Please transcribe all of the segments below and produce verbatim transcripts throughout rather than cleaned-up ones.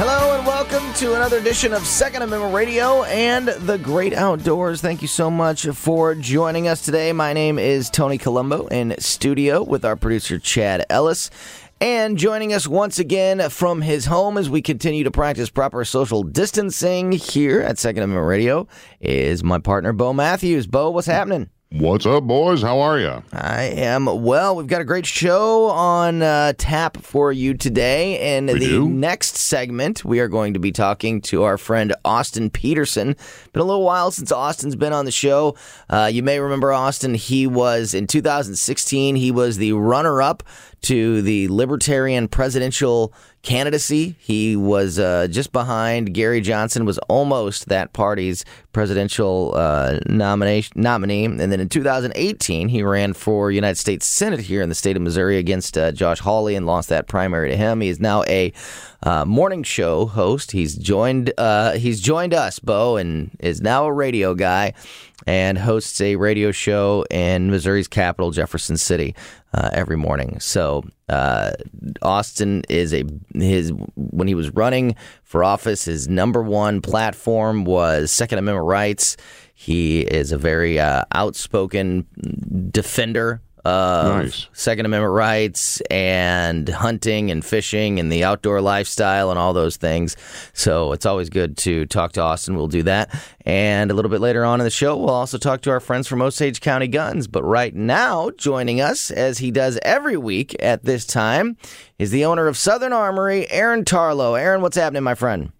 Hello and welcome to another edition of Second Amendment Radio and the Great Outdoors. Thank you so much for joining us today. My name is Tony Colombo in studio with our producer Chad Ellis. And joining us once again from his home as we continue to practice proper social distancing here at Second Amendment Radio is my partner, Bo Matthews. Bo, what's happening? What's up, boys? How are you? I am well. We've got a great show on uh, tap for you today. In We the do? next segment, we are going to be talking to our friend Austin Peterson. Been a little while since Austin's been on the show. Uh, you may remember Austin. He was, in two thousand sixteen, he was the runner-up to the Libertarian presidential candidacy. He was uh, just behind Gary Johnson, was almost that party's presidential uh, nomination nominee. And then in two thousand eighteen, he ran for United States Senate here in the state of Missouri against uh, Josh Hawley and lost that primary to him. He is now a uh, morning show host. He's joined uh, he's joined us, Bo, and is now a radio guy and hosts a radio show in Missouri's capital, Jefferson City, uh, every morning. So uh, Austin is a his when he was running for office, his number one platform was Second Amendment rights. He is a very uh, outspoken defender of Nice. Second Amendment rights and hunting and fishing and the outdoor lifestyle and all those things. So it's always good to talk to Austin. We'll do that. And a little bit later on in the show, we'll also talk to our friends from Osage County Guns. But right now, joining us, as he does every week at this time, is the owner of Southern Armory, Aaron Tarlow. Aaron, what's happening, my friend?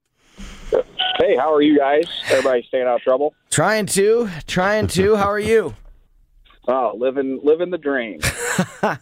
Hey, how are you guys? Everybody staying out of trouble? Trying to. Trying to. How are you? Oh, living living the dream. So,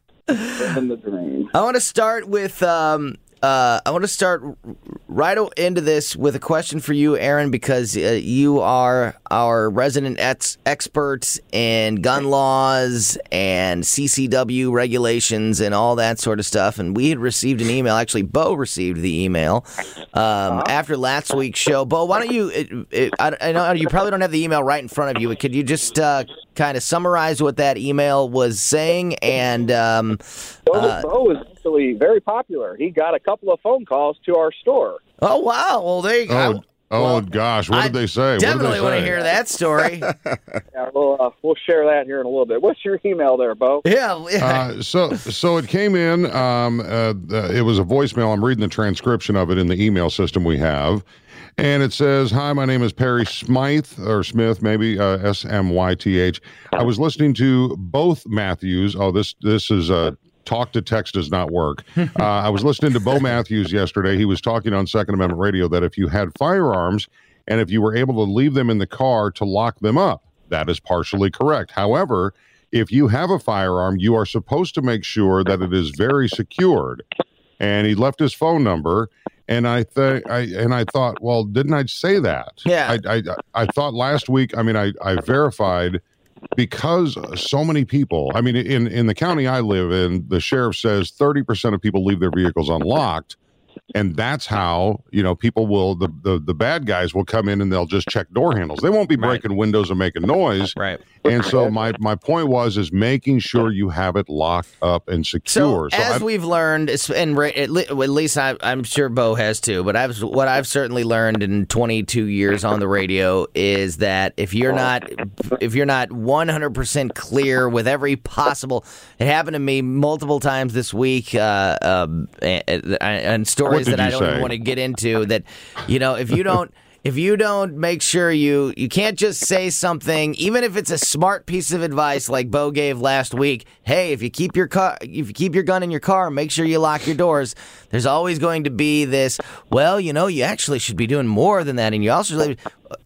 living the dream. I want to start with um, uh, I want to start right o- into this with a question for you, Aaron, because uh, you are our resident ex- expert in gun laws and C C W regulations and all that sort of stuff. And we had received an email. Actually, Bo received the email um, uh-huh. after last week's show. Bo, why don't you? It, it, I, I know you probably don't have the email right in front of you. Could you just uh, kind of summarize what that email was saying? And um, Bo, uh, Bo is actually very popular. He got a couple of phone calls to our store. oh wow! Well, there you go. Oh, oh Well, gosh, what I did they say? Definitely what want did to they say? hear that story. Yeah, we'll uh, we'll share that here in a little bit. What's your email there, Bo? yeah, yeah. Uh, so, so it came in. Um, uh, uh, it was a voicemail. I'm reading the transcription of it in the email system we have, and it says, "Hi, my name is Perry Smythe or Smith, maybe uh, S M Y T H. I was listening to both Matthews. Oh, this this is a." Uh, Talk to text does not work. Uh, I was listening to Bo Matthews yesterday. He was talking on Second Amendment Radio that if you had firearms and if you were able to leave them in the car to lock them up, that is partially correct. However, if you have a firearm, you are supposed to make sure that it is very secured. And he left his phone number, and I th- I and I thought, well, didn't I say that? Yeah. I I, I thought last week. I mean, I I verified. Because so many people, I mean, in, in the county I live in, the sheriff says thirty percent of people leave their vehicles unlocked. And that's how, you know, people will, the, the, the bad guys will come in and they'll just check door handles. They won't be breaking right. windows and making noise. Right. And so my, my point was, is making sure you have it locked up and secure. So, so as I, we've learned, and at least I, I'm sure Bo has too, but I've, what I've certainly learned in twenty-two years on the radio is that if you're not, if you're not one hundred percent clear with every possible, it happened to me multiple times this week, uh, um, and, and stories that I don't say? even want to get into, that, you know, if you don't, If you don't make sure you, you can't just say something, even if it's a smart piece of advice like Bo gave last week. Hey, if you keep your car, if you keep your gun in your car, make sure you lock your doors. There's always going to be this, well, you know, you actually should be doing more than that. And you also,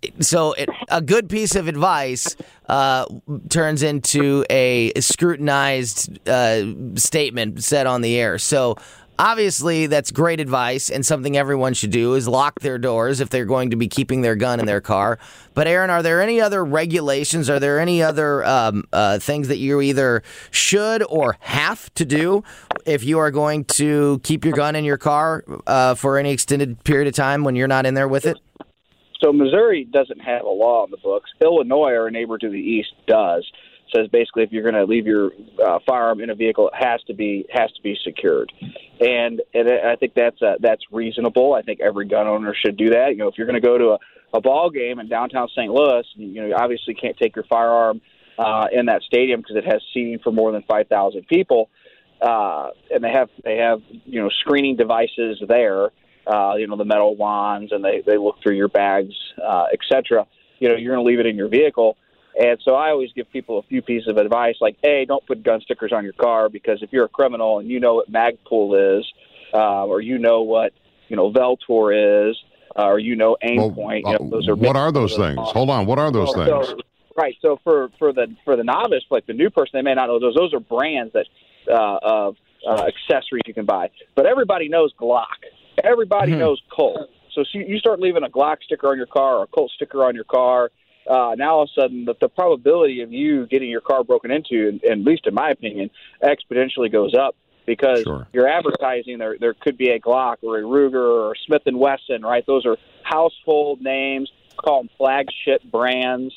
so it, a good piece of advice uh, turns into a scrutinized uh, statement said on the air. So obviously, that's great advice, and something everyone should do is lock their doors if they're going to be keeping their gun in their car. But, Aaron, are there any other regulations? Are there any other um, uh, things that you either should or have to do if you are going to keep your gun in your car uh, for any extended period of time when you're not in there with it? So Missouri doesn't have a law on the books. Illinois, our neighbor to the east, does. says basically if you're going to leave your uh, firearm in a vehicle, it has to be has to be secured, and and I think that's uh, that's reasonable. I think every gun owner should do that. You know, if you're going to go to a, a ball game in downtown Saint Louis, you know, you obviously can't take your firearm uh, in that stadium because it has seating for more than five thousand people, uh, and they have they have you know screening devices there. Uh, you know, the metal wands, and they, they look through your bags, uh, et cetera. You know, you're going to leave it in your vehicle. And so I always give people a few pieces of advice, like, hey, don't put gun stickers on your car, because if you're a criminal and you know what Magpul is, uh, or you know what, you know, Veltor is, uh, or you know Aimpoint, well, you know, those are what are those things? On. Hold on, what are those well, things? So, right, so for, for the for the novice, like the new person, they may not know those. Those are brands that uh, of uh, accessories you can buy. But everybody knows Glock. Everybody mm-hmm. knows Colt. So you start leaving a Glock sticker on your car or a Colt sticker on your car, uh, now all of a sudden the, the probability of you getting your car broken into, and, and at least in my opinion, exponentially goes up, because sure. you're advertising there there could be a Glock or a Ruger or a Smith and Wesson, right? Those are household names, call them flagship brands.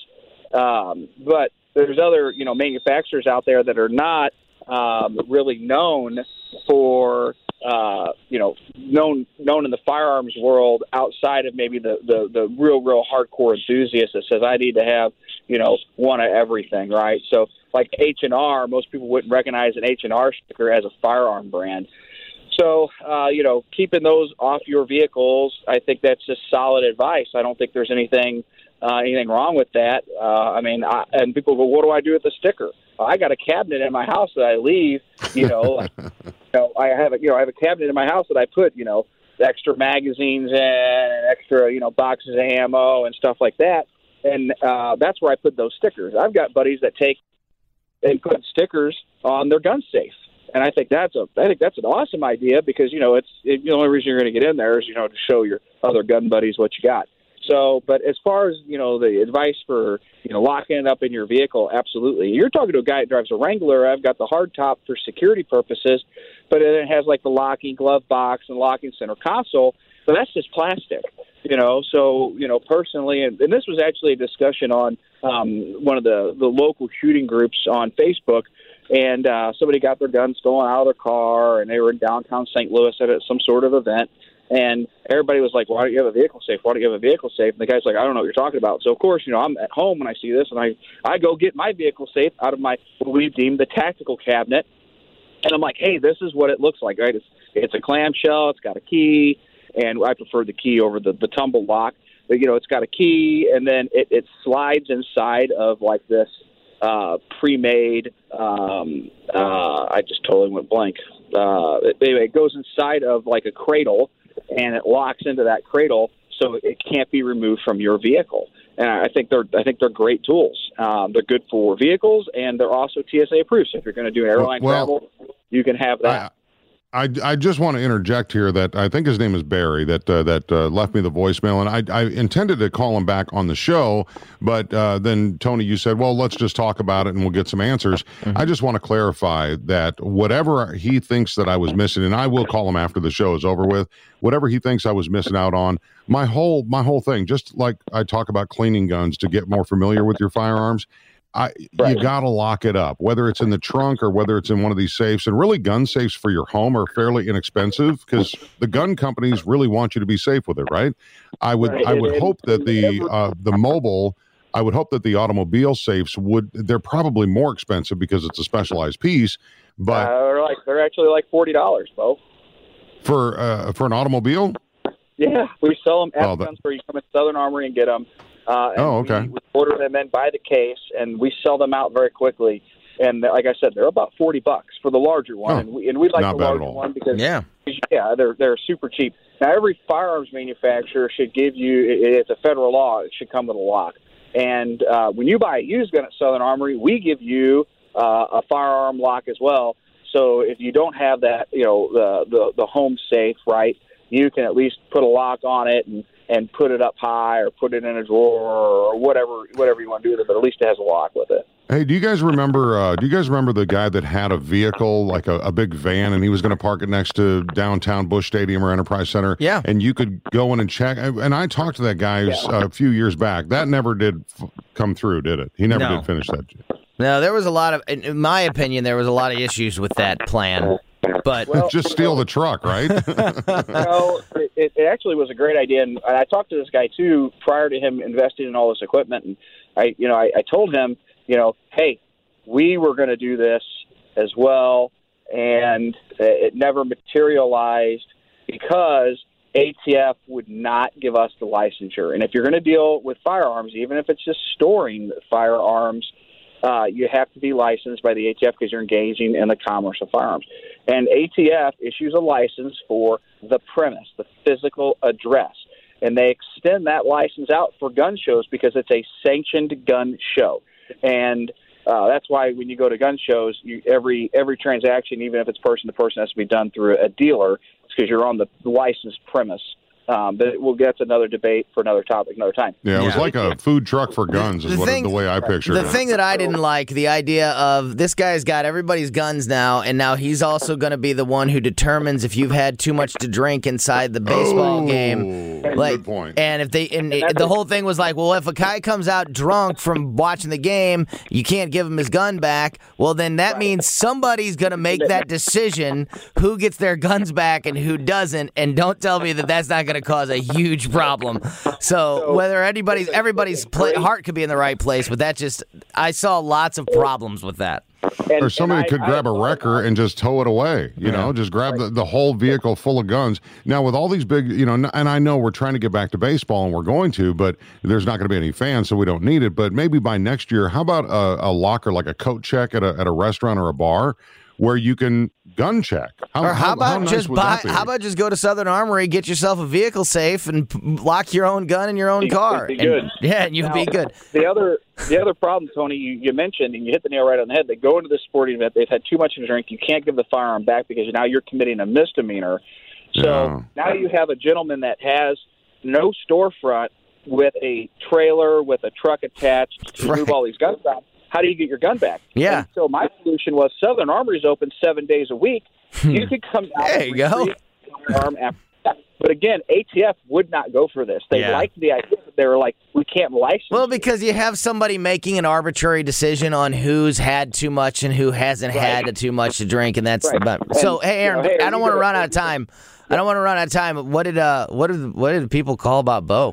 Um, but there's other, you know, manufacturers out there that are not um, really known for Uh, you know, known known in the firearms world outside of maybe the, the, the real, real hardcore enthusiast that says, I need to have, you know, one of everything, right? So like H and R, most people wouldn't recognize an H and R sticker as a firearm brand. So, uh, you know, keeping those off your vehicles, I think that's just solid advice. I don't think there's anything uh, anything wrong with that. Uh, I mean, I, and people go, what do I do with the sticker? I got a cabinet in my house that I leave, you know, like, you know, I have a, you know, I have a cabinet in my house that I put, you know, extra magazines in and extra, you know, boxes of ammo and stuff like that. And uh, that's where I put those stickers. I've got buddies that take and put stickers on their gun safe. And I think that's a, I think that's an awesome idea, because, you know, it's it, the only reason you're going to get in there is, you know, to show your other gun buddies what you got. So, but as far as, you know, the advice for, you know, locking it up in your vehicle, absolutely. You're talking to a guy that drives a Wrangler. I've got the hard top for security purposes, but then it has like the locking glove box and locking center console. So that's just plastic, you know. So, you know, personally, and, and this was actually a discussion on um, one of the, the local shooting groups on Facebook, and uh, somebody got their gun stolen out of their car, and they were in downtown Saint Louis at some sort of event. And everybody was like, why don't you have a vehicle safe? Why don't you have a vehicle safe? And the guy's like, I don't know what you're talking about. So, of course, you know, I'm at home when I see this, and I, I go get my vehicle safe out of my, what we've deemed the tactical cabinet. And I'm like, hey, this is what it looks like, right? It's it's a clamshell. It's got a key, and I prefer the key over the, the tumble lock. But, you know, it's got a key, and then it, it slides inside of, like, this uh, pre-made, um, uh, I just totally went blank. Uh, it, it goes inside of, like, a cradle, and it locks into that cradle, so it can't be removed from your vehicle. And I think they're I think they're great tools. Um, they're good for vehicles, and they're also T S A approved. So if you're going to do airline well, travel, you can have that. I, I, I just want to interject here that I think his name is Barry that uh, that uh, left me the voicemail, and I, I intended to call him back on the show, but uh, then Tony, you said, well, let's just talk about it and we'll get some answers. Mm-hmm. I just want to clarify that whatever he thinks that I was missing, and I will call him after the show is over with, whatever he thinks I was missing out on, my whole my whole thing, just like I talk about cleaning guns to get more familiar with your firearms, I, right. you got to lock it up, whether it's in the trunk or whether it's in one of these safes. And really, gun safes for your home are fairly inexpensive because the gun companies really want you to be safe with it, right? I would right. I would and, hope that the uh, the mobile, I would hope that the automobile safes would, they're probably more expensive because it's a specialized piece, but uh, they're like they're actually like forty dollars, Bo. For uh, for an automobile. Yeah, we sell them at oh, Guns Where you come in Southern Armory and get them. Uh, and oh, okay. We, we order them in by the case, and we sell them out very quickly. And like I said, they're about forty bucks for the larger one, oh, and we and we like the larger one because yeah, yeah, they're they're super cheap. Now, every firearms manufacturer should give you, it's a federal law, it should come with a lock. And uh, when you buy a used gun at Southern Armory, we give you uh, a firearm lock as well. So if you don't have that, you know, the the, the home safe, right, you can at least put a lock on it and, and put it up high or put it in a drawer or whatever whatever you want to do with it, but at least it has a lock with it. Hey, do you guys remember uh, do you guys remember the guy that had a vehicle, like a, a big van, and he was going to park it next to downtown Busch Stadium or Enterprise Center? Yeah. And you could go in and check. And I talked to that guy yeah. a few years back. That never did f- come through, did it? He never no. did finish that. No, there was a lot of, in my opinion, there was a lot of issues with that plan. But Well, just steal the truck, right? no, it, it actually was a great idea, and I talked to this guy too prior to him investing in all this equipment, and I, you know, I, I told him, you know, hey, we were going to do this as well, and it never materialized because A T F would not give us the licensure. And if you're going to deal with firearms, even if it's just storing firearms, uh, you have to be licensed by the A T F because you're engaging in the commerce of firearms. And A T F issues a license for the premise, the physical address. And they extend that license out for gun shows because it's a sanctioned gun show. And uh, that's why when you go to gun shows, you, every every transaction, even if it's person to person, has to be done through a dealer. It's because you're on the licensed premise. Um, but we'll get to another debate for another topic another time. Yeah, it was Yeah. like a food truck for guns is The what thing- the way I pictured the it. thing that I didn't like, the idea of this guy's got everybody's guns now, and now he's also going to be the one who determines if you've had too much to drink inside the baseball Oh, game. good Like, point. and if they, and it, the whole thing was like, well, if a guy comes out drunk from watching the game, you can't give him his gun back. Well, then that means somebody's going to make that decision who gets their guns back and who doesn't. And don't tell me that that's not going to cause a huge problem. So whether anybody's, everybody's play, heart could be in the right place, but that just, I saw lots of problems with that. And, Or somebody and I- could I grab a applaud wrecker and just tow it away, you know, just grab the, the whole vehicle full of guns. Now, with all these big, you know, and I know we're trying to get back to baseball and we're going to, but there's not going to be any fans, so we don't need it. But maybe by next year, how about a, a locker, like a coat check at a, at a restaurant or a bar where you can gun check? How, Or how about nice just would buy? that be? How about just go to Southern Armory, get yourself a vehicle safe, and p- lock your own gun in your own You'd car. be And- good. yeah, and you'll Now, be good. The other the other problem, Tony, you, you mentioned, and you hit the nail right on the head. They go into this sporting event, they've had too much to drink. You can't give the firearm back because now you're committing a misdemeanor. So Yeah. now you have a gentleman that has no storefront with a trailer with a truck attached to Right. move all these guns out. How do you get your gun back? Yeah. And so my solution was Southern Armory's open seven days a week. You could come out There and you go. retrieve a firearm after that. But again, A T F would not go for this. They Yeah. liked the idea. But they were like, we can't license. Well, you. because you have somebody making an arbitrary decision on who's had too much and who hasn't Right. had too much to drink, and that's Right. about. So, And, hey, Aaron, you know, hey, I don't you want to gotta- run out of time. I don't want to run out of time. What did uh, what did what did people call about Bo?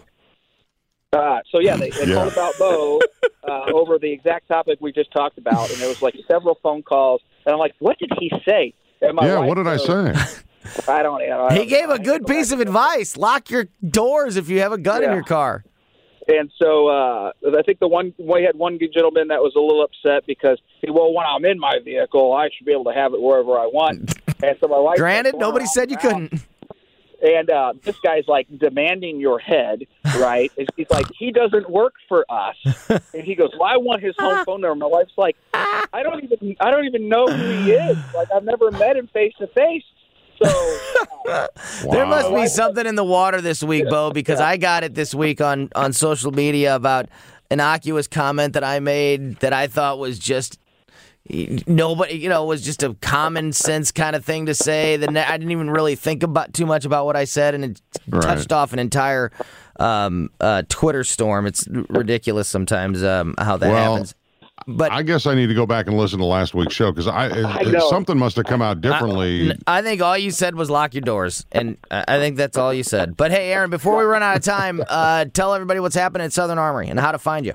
Uh, so yeah, they, they Yeah. called about Bo uh, over the exact topic we just talked about, and there was like several phone calls, and I'm like, what did he say? And my Yeah, wife what did I goes, say? I don't know. I He don't gave know. a good piece of advice. Lock your doors if you have a gun in Yeah. your car. And so uh, I think the one we had one good gentleman that was a little upset because, he, well, when I'm in my vehicle, I should be able to have it wherever I want. And so my wife, Granted, said, nobody "Well, said you I'm out." couldn't. And uh, this guy's like demanding your head, right? And he's like, he doesn't work for us. And he goes, well, I want his home phone number. My wife's like, I don't even, I don't even know who he is. Like, I've never met him face to face. So uh, There must Wow. be something in the water this week, Bo, because I got it this week on, on social media about innocuous comment that I made that I thought was just nobody, you know, was just a common sense kind of thing to say. That I didn't even really think about too much about what I said, and it Right. touched off an entire um, uh, Twitter storm. It's ridiculous sometimes um, how that Well, happens. But I guess I need to go back and listen to last week's show because I, I it- know. something must have come out differently. I think all you said was lock your doors, and I I think that's all you said. But hey, Aaron, before we run out of time, uh, tell everybody what's happening at Southern Armory and how to find you.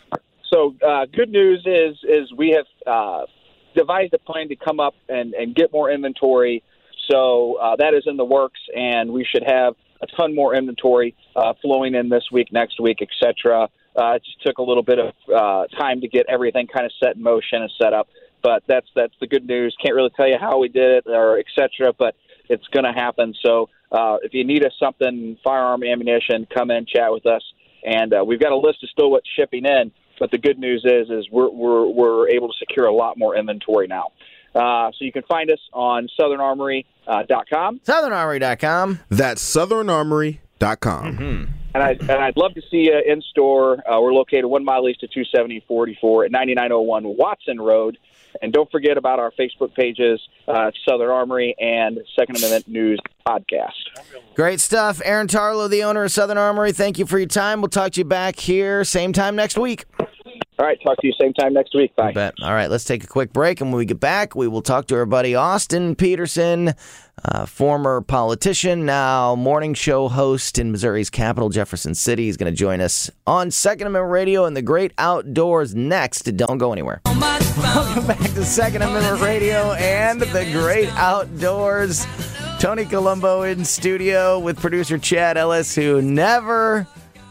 So uh, good news is is we have uh, devised a plan to come up and, and get more inventory. So uh, that is in the works, and we should have a ton more inventory uh, flowing in this week, next week, et cetera. Uh, it just took a little bit of uh, time to get everything kind of set in motion and set up. But that's that's the good news. Can't really tell you how we did it or et cetera, but it's going to happen. So uh, if you need us something, firearm, ammunition, come in, chat with us. And uh, we've got a list of still what's shipping in. But the good news is, is we're we're we're able to secure a lot more inventory now. Uh, so you can find us on southern armory dot com. southern armory dot com. That's southern armory dot com. Mm-hmm. And, I, and I'd love to see you in store. Uh, we're located one mile east of two seventy forty-four at ninety-nine oh one Watson Road. And don't forget about our Facebook pages, uh, Southern Armory and Second Amendment News Podcast. Great stuff. Aaron Tarlow, the owner of Southern Armory, thank you for your time. We'll talk to you back here same time next week. All right, talk to you same time next week. Bye. You bet. All right, let's take a quick break, and when we get back, we will talk to our buddy Austin Peterson, uh, former politician, now morning show host in Missouri's capital, Jefferson City. He's going to join us on Second Amendment Radio and the Great Outdoors next. Don't go anywhere. Welcome back to Second Amendment Radio and the Great Outdoors. Tony Colombo in studio with producer Chad Ellis, who never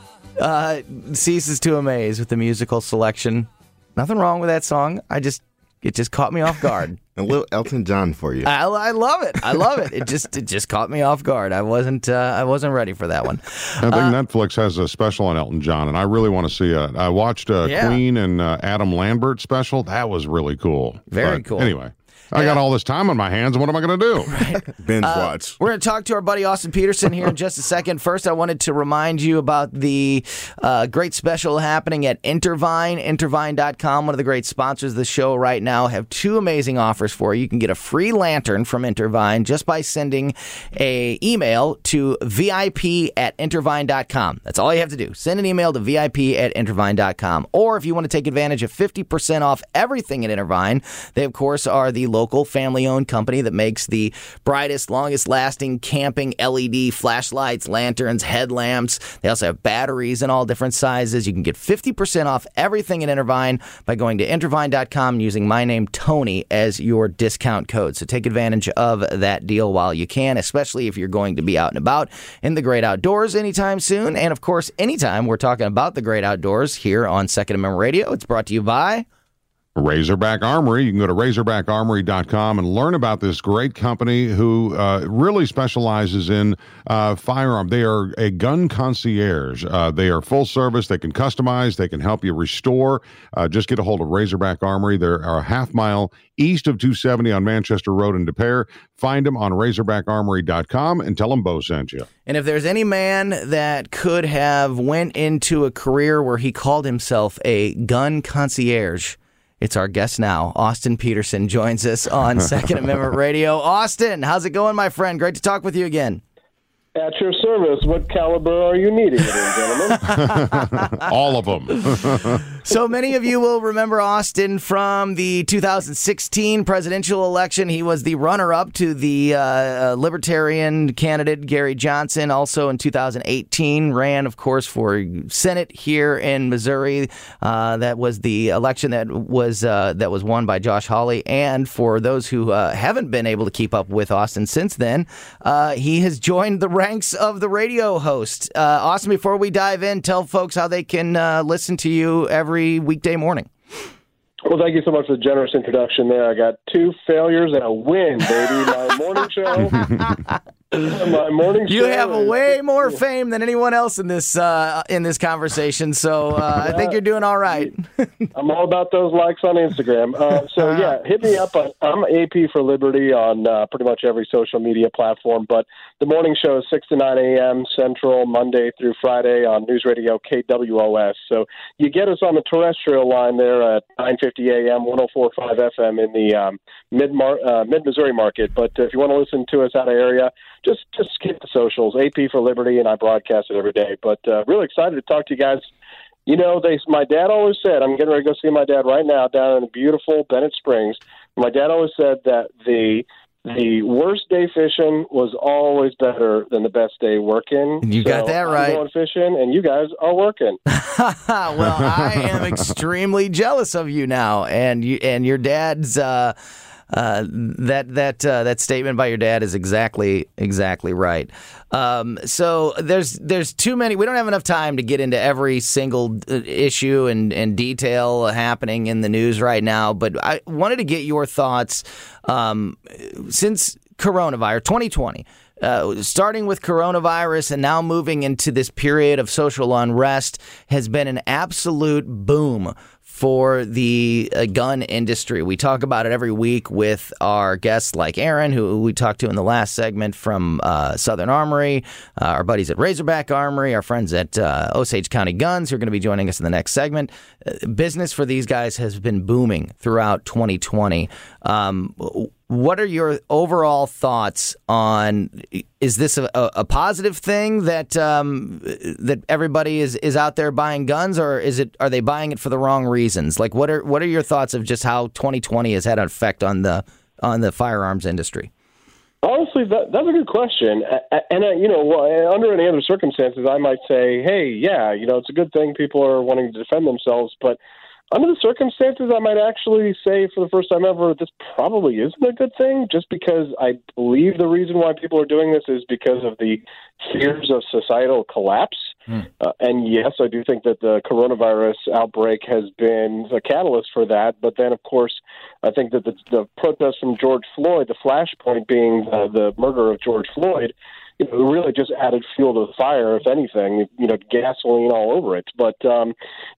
uh, ceases to amaze with the musical selection. Nothing wrong with that song. I just it just caught me off guard. A little Elton John for you. I, I love it. I love it. It just it just caught me off guard. I wasn't uh, I wasn't ready for that one. I think uh, Netflix has a special on Elton John, and I really want to see it. I watched uh, Yeah. Queen and uh, Adam Lambert special. That was really cool. Very But cool. Anyway, I got all this time on my hands. What am I going to do? Binge watch. We're going to talk to our buddy Austin Peterson here in just a second. First, I wanted to remind you about the uh, great special happening at Intervine, intervine dot com. One of the great sponsors of the show right now have two amazing offers for you. You can get a free lantern from Intervine just by sending a email to VIP at intervine dot com. That's all you have to do. Send an email to VIP at intervine dot com. Or if you want to take advantage of fifty percent off everything at Intervine, they, of course, are the local family-owned company that makes the brightest, longest-lasting camping L E D flashlights, lanterns, headlamps. They also have batteries in all different sizes. You can get fifty percent off everything at Intervine by going to intervine dot com and using my name, Tony, as your discount code. So take advantage of that deal while you can, especially if you're going to be out and about in the great outdoors anytime soon. And, of course, anytime we're talking about the great outdoors here on Second Amendment Radio, it's brought to you by Razorback Armory. You can go to razorback armory dot com and learn about this great company who uh, really specializes in uh, firearm. They are a gun concierge. Uh, they are full service. They can customize. They can help you restore. Uh, just get a hold of Razorback Armory. They're a half mile east of two seventy on Manchester Road in De Pere. Find them on razorback armory dot com and tell them Bo sent you. And if there's any man that could have went into a career where he called himself a gun concierge, it's our guest now. Austin Peterson joins us on Second Amendment Radio. Austin, how's it going, my friend? Great to talk with you again. At your service. What caliber are you needing, gentlemen? All of them. So many of you will remember Austin from the two thousand sixteen presidential election. He was the runner-up to the uh, Libertarian candidate Gary Johnson. Also in two thousand eighteen, ran, of course, for Senate here in Missouri. Uh, that was the election that was uh, that was won by Josh Hawley. And for those who uh, haven't been able to keep up with Austin since then, uh, he has joined the ranks of the radio host. Uh, Austin, before we dive in, tell folks how they can uh, listen to you every weekday morning. Well, thank you so much for the generous introduction there. I got two failures and a win, baby. My morning show. My morning show. You have is- way more fame than anyone else in this uh, in this conversation, so uh, I think you're doing all right. I'm all about those likes on Instagram. Uh, so, yeah, hit me up. On, I'm A P for Liberty on uh, pretty much every social media platform, but the morning show is six to nine a.m. Central, Monday through Friday on News Radio K W O S. So you get us on the terrestrial line there at nine fifty a.m., one oh four point five F M in the um, mid uh, mid-Missouri market. But if you want to listen to us out of area, just just skip the socials. A P for Liberty, and I broadcast it every day. But uh, really excited to talk to you guys. You know, they. My dad always said, I'm getting ready to go see my dad right now down in the beautiful Bennett Springs. My dad always said that the the worst day fishing was always better than the best day working. You So got that right. I'm going fishing, and you guys are working. Well, I am extremely jealous of you now, and you and your dad's. Uh, Uh, that that uh, that statement by your dad is exactly exactly right. Um, so there's there's too many. We don't have enough time to get into every single issue and, and detail happening in the news right now. But I wanted to get your thoughts um, since coronavirus twenty twenty. Uh, starting with coronavirus and now moving into this period of social unrest has been an absolute boom for the uh, gun industry. We talk about it every week with our guests like Aaron, who we talked to in the last segment from uh, Southern Armory, uh, our buddies at Razorback Armory, our friends at uh, Osage County Guns, who are going to be joining us in the next segment. Uh, business for these guys has been booming throughout twenty twenty. Um, what are your overall thoughts on is this a, a positive thing that um, that everybody is, is out there buying guns, or is it are they buying it for the wrong reasons? Like, what are what are your thoughts of just how twenty twenty has had an effect on the on the firearms industry? Honestly, that, that's a good question. And, uh, you know, under any other circumstances, I might say, hey, yeah, you know, it's a good thing people are wanting to defend themselves. But under the circumstances, I might actually say for the first time ever, this probably isn't a good thing, just because I believe the reason why people are doing this is because of the fears of societal collapse. Hmm. Uh, and yes, I do think that the coronavirus outbreak has been a catalyst for that. But then, of course, I think that the, the protests from George Floyd, the flashpoint being the, the murder of George Floyd, you know, really just added fuel to the fire, if anything, you know, gasoline all over it. But, um,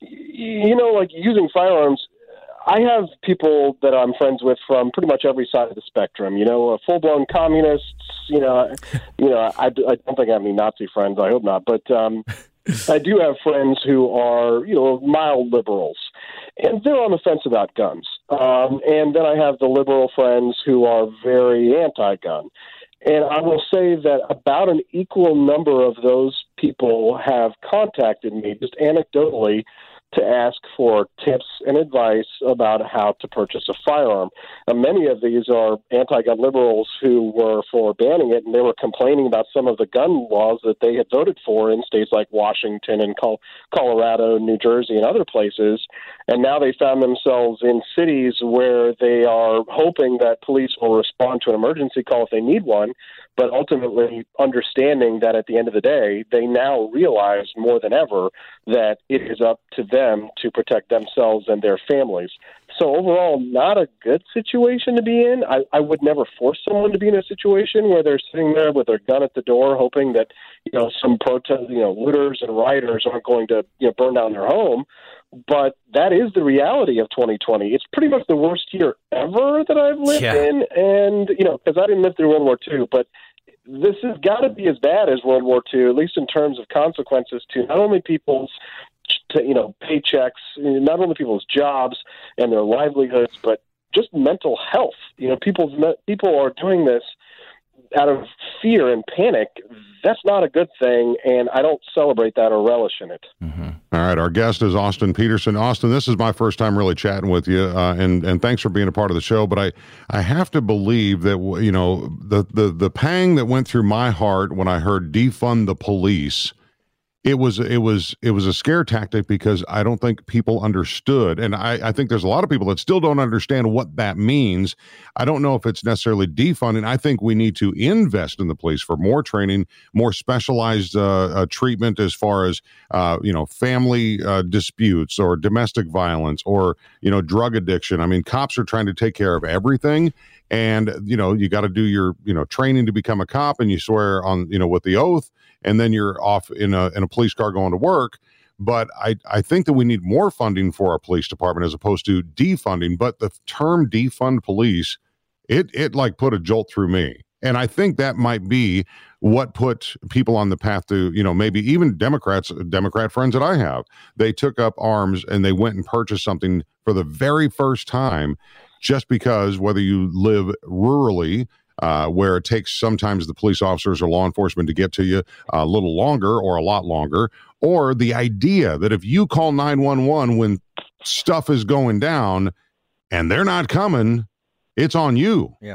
you know, like using firearms, I have people that I'm friends with from pretty much every side of the spectrum, you know, uh, full-blown communists, you know, you know, I, I don't think I have any Nazi friends. I hope not. But um, I do have friends who are, you know, mild liberals, and they're on the fence about guns. Um, and then I have the liberal friends who are very anti-gun. And I will say that about an equal number of those people have contacted me, just anecdotally, to ask for tips and advice about how to purchase a firearm. Now, many of these are anti-gun liberals who were for banning it, and they were complaining about some of the gun laws that they had voted for in states like Washington and Col- Colorado, New Jersey, and other places. And now they found themselves in cities where they are hoping that police will respond to an emergency call if they need one, but ultimately understanding that at the end of the day, they now realize more than ever that it is up to them to protect themselves and their families. So overall, not a good situation to be in. I, I would never force someone to be in a situation where they're sitting there with their gun at the door, hoping that, you know, some protest, you know, looters and rioters aren't going to, you know, burn down their home. But that is the reality of twenty twenty. It's pretty much the worst year ever that I've lived yeah. in. And, you know, because I didn't live through World War Two, but this has got to be as bad as World War Two, at least in terms of consequences to not only people's, to, you know, paychecks, not only people's jobs and their livelihoods, but just mental health. You know, people's people are doing this out of fear and panic. That's not a good thing, and I don't celebrate that or relish in it. Mm-hmm. All right, our guest is Austin Peterson. Austin, this is my first time really chatting with you, uh, and and thanks for being a part of the show. But I, I have to believe that, you know, the the the pang that went through my heart when I heard defund the police. It was it was it was a scare tactic because I don't think people understood, and I, I think there's a lot of people that still don't understand what that means. I don't know if it's necessarily defunding. I think we need to invest in the police for more training, more specialized uh, uh, treatment as far as uh, you know, family uh, disputes or domestic violence or, you know, drug addiction. I mean, cops are trying to take care of everything. And, you know, you got to do your, you know, training to become a cop, and you swear on, you know, with the oath, and then you're off in a in a police car going to work. But I, I think that we need more funding for our police department as opposed to defunding. But the term defund police, it it like put a jolt through me. And I think that might be what put people on the path to, you know, maybe even Democrats, Democrat friends that I have, they took up arms and they went and purchased something for the very first time, just because whether you live rurally, uh, where it takes sometimes the police officers or law enforcement to get to you a little longer or a lot longer, or the idea that if you call nine one one when stuff is going down and they're not coming, it's on you. Yeah.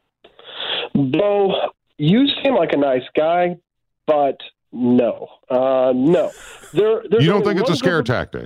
Bo, you seem like a nice guy, but no, uh, no. There, you don't think it's a scare tactic?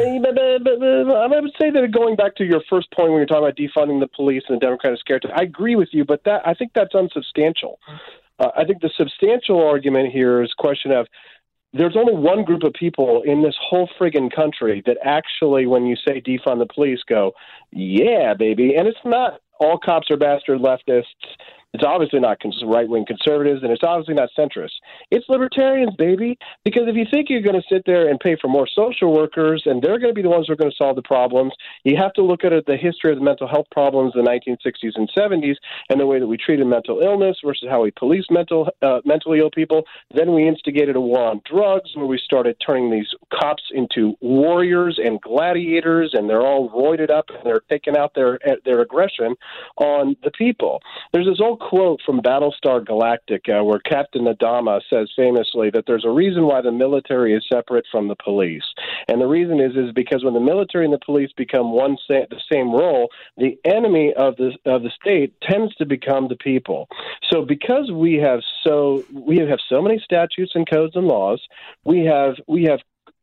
I would say that going back to your first point when you're talking about defunding the police and the Democratic scare tactic, I agree with you, but that I think that's unsubstantial. Uh, I think the substantial argument here is a question of there's only one group of people in this whole friggin' country that actually, when you say defund the police, go, yeah, baby. And it's not all cops are bastard leftists. It's obviously not cons- right-wing conservatives, and it's obviously not centrists. It's libertarians, baby. Because if you think you're going to sit there and pay for more social workers, and they're going to be the ones who are going to solve the problems, you have to look at it, the history of the mental health problems in the nineteen sixties and seventies, and the way that we treated mental illness versus how we police mental uh, mentally ill people. Then we instigated a war on drugs, where we started turning these cops into warriors and gladiators, and they're all roided up, and they're taking out their their aggression on the people. There's this old quote from Battlestar Galactica where Captain Adama says famously that there's a reason why the military is separate from the police. And the reason is is because when the military and the police become one sa- the same role, the enemy of the of the state tends to become the people. So because we have so we have so many statutes and codes and laws, we have we have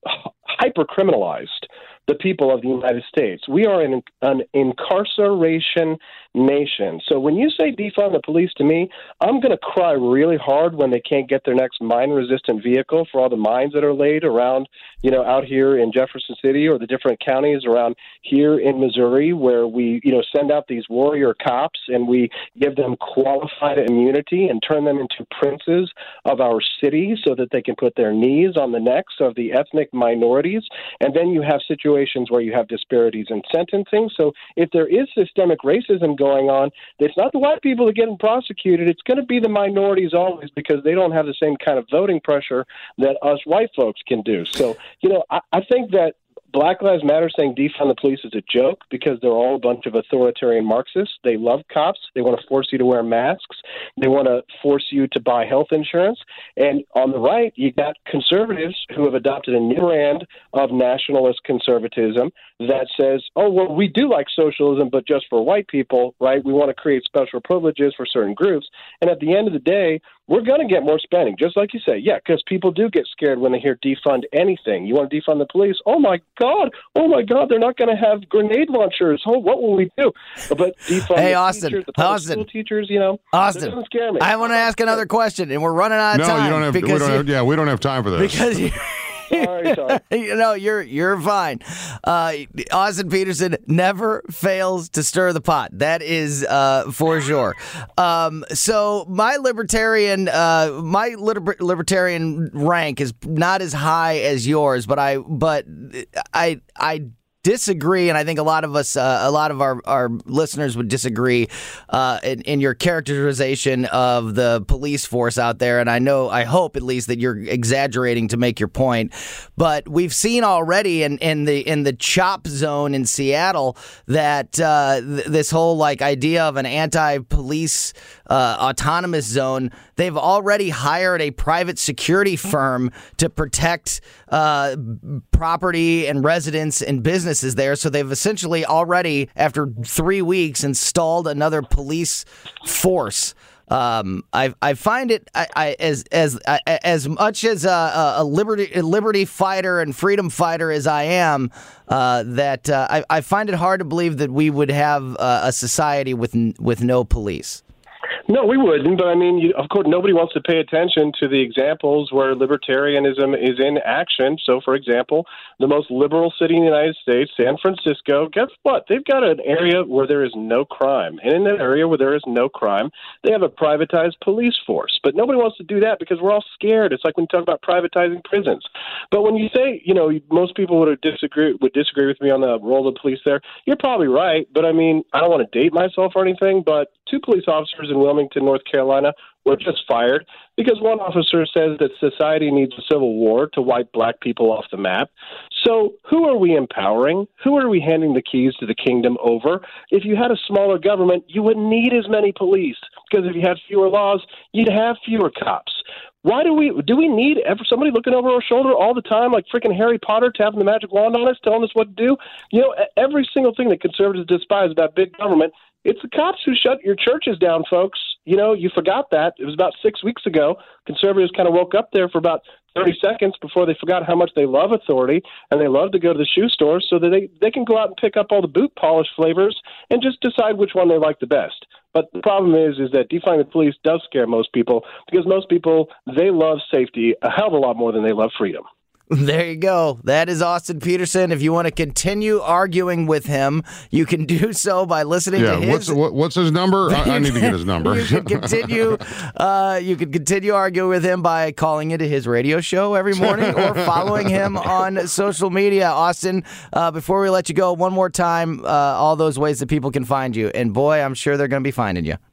hyper criminalized the people of the United States. We are an, an incarceration nation. So when you say defund the police to me, I'm going to cry really hard when they can't get their next mine-resistant vehicle for all the mines that are laid around, you know, out here in Jefferson City or the different counties around here in Missouri where we, you know, send out these warrior cops and we give them qualified immunity and turn them into princes of our city so that they can put their knees on the necks of the ethnic minorities. And then you have situations where you have disparities in sentencing. So if there is systemic racism going on, it's not the white people that are getting prosecuted. It's going to be the minorities always because they don't have the same kind of voting pressure that us white folks can do. So, you know, I, I think that Black Lives Matter saying defund the police is a joke because they're all a bunch of authoritarian Marxists. They love cops. They want to force you to wear masks. They want to force you to buy health insurance. And on the right, you got conservatives who have adopted a new brand of nationalist conservatism that says, oh, well, we do like socialism, but just for white people, right? We want to create special privileges for certain groups. And at the end of the day, we're going to get more spending, just like you say. Yeah, because people do get scared when they hear defund anything. You want to defund the police? Oh, my God. Oh, my God. They're not going to have grenade launchers. Oh, what will we do? But defund hey, the Austin, teachers, the public Austin, school teachers, you know, Austin, that doesn't scare me. I want to ask another question, and we're running out of no, time. No, you don't have, we don't have, yeah, we don't have time for this. Because you Sorry, sorry. you know, you're you're fine. Uh, Austin Peterson never fails to stir the pot. That is uh, for sure. Um, so my libertarian, uh, my liber- libertarian rank is not as high as yours, but I, but I, I. disagree, and I think a lot of us, uh, a lot of our, our listeners would disagree uh, in, in your characterization of the police force out there. And I know, I hope at least that you're exaggerating to make your point. But we've seen already in, in the in the CHOP zone in Seattle that uh, th- this whole like idea of an anti-police uh, autonomous zone. They've already hired a private security firm to protect uh, property and residents and businesses there. So they've essentially already, after three weeks, installed another police force. Um, I I find it I, I as as I, as much as a, a liberty a liberty fighter and freedom fighter as I am, uh, that uh, I I find it hard to believe that we would have uh, a society with with no police. No, we wouldn't. But I mean, you, of course, nobody wants to pay attention to the examples where libertarianism is in action. So, for example, the most liberal city in the United States, San Francisco, guess what? They've got an area where there is no crime. And in that area where there is no crime, they have a privatized police force. But nobody wants to do that because we're all scared. It's like when you talk about privatizing prisons. But when you say, you know, most people would disagree would disagree with me on the role of the police there, you're probably right. But I mean, I don't want to date myself or anything, but two police officers in Wilmington, North Carolina, were just fired because one officer says that society needs a civil war to wipe black people off the map. So who are we empowering? Who are we handing the keys to the kingdom over? If you had a smaller government, you wouldn't need as many police because if you had fewer laws, you'd have fewer cops. Why do we do we need ever somebody looking over our shoulder all the time, like freaking Harry Potter, tapping the magic wand on us, telling us what to do? You know, every single thing that conservatives despise about big government, it's the cops who shut your churches down, folks. You know, you forgot that. It was about six weeks ago. Conservatives kind of woke up there for about thirty seconds before they forgot how much they love authority, and they love to go to the shoe store so that they, they can go out and pick up all the boot polish flavors and just decide which one they like the best. But the problem is, is that defunding the police does scare most people because most people, they love safety a hell of a lot more than they love freedom. There you go. That is Austin Peterson. If you want to continue arguing with him, you can do so by listening yeah, to his. What's, what, what's his number? I, I need to get his number. you can continue. Uh, you can continue arguing with him by calling into his radio show every morning or following him on social media. Austin, uh, before we let you go, one more time, uh, all those ways that people can find you. And boy, I'm sure they're going to be finding you.